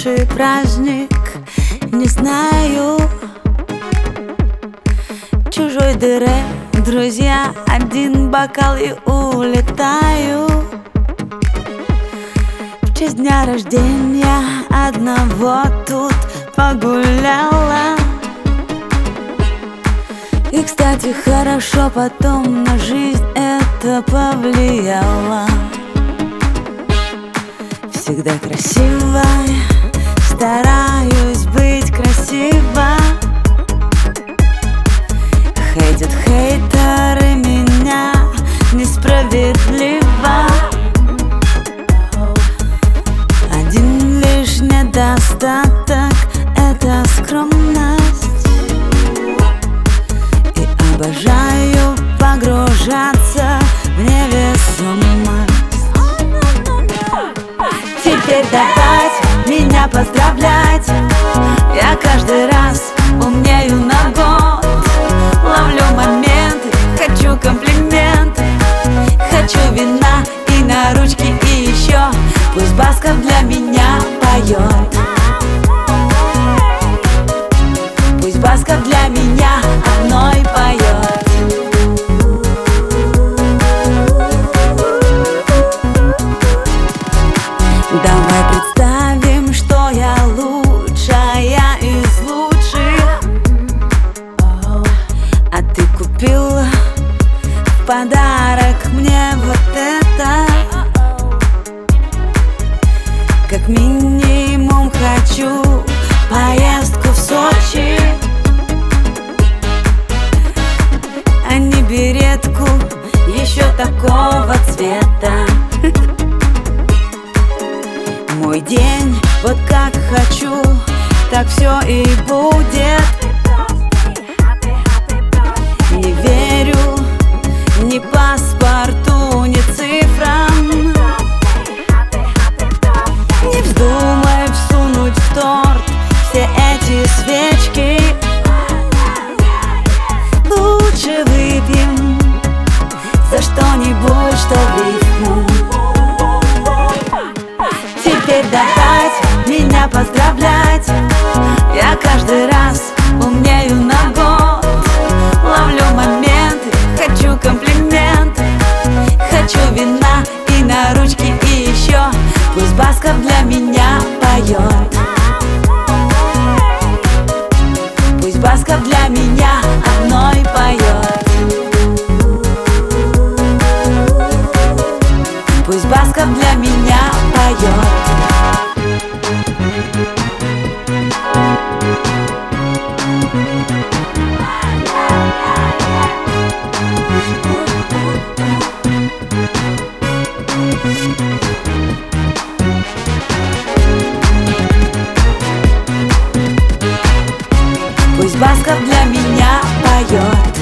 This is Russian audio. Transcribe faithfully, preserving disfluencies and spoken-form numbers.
лучший праздник, не знаю. В чужой дыре, друзья, один бокал и улетаю. В честь дня рождения одного тут погуляла. И, кстати, хорошо потом на жизнь это повлияло. Всегда красивой, стараюсь быть красиво. Хейтят хейтеры меня несправедливо. Один лишь недостаток — это скромность. И обожаю погружаться в невесомость. Теперь давайте меня поздравлять. Я каждый раз умнею на год. Ловлю моменты, хочу комплименты. Хочу вина и на ручки, и еще пусть Басков для меня поет. Пусть Басков для меня одной поет. Давай представим, что я лучшая из лучших, а ты купил в подарок мне вот это. Как минимум хочу поездку в Сочи, а не беретку еще такого цвета. Мой день, вот как хочу, так все и будет. Не верю ни паспорту, ни цифрам. Не вздумай всунуть в торт все эти свечки. Лучше выпьем за что-нибудь, что в рифму. Теперь давайте меня поздравлять. Я каждый раз умнею на год. Ловлю моменты, хочу комплименты. Хочу вина и на ручки, и еще пусть Басков для меня поет. Пусть Басков для меня одной поет. Пусть Басков для меня поет. Пусть Басков для меня поет.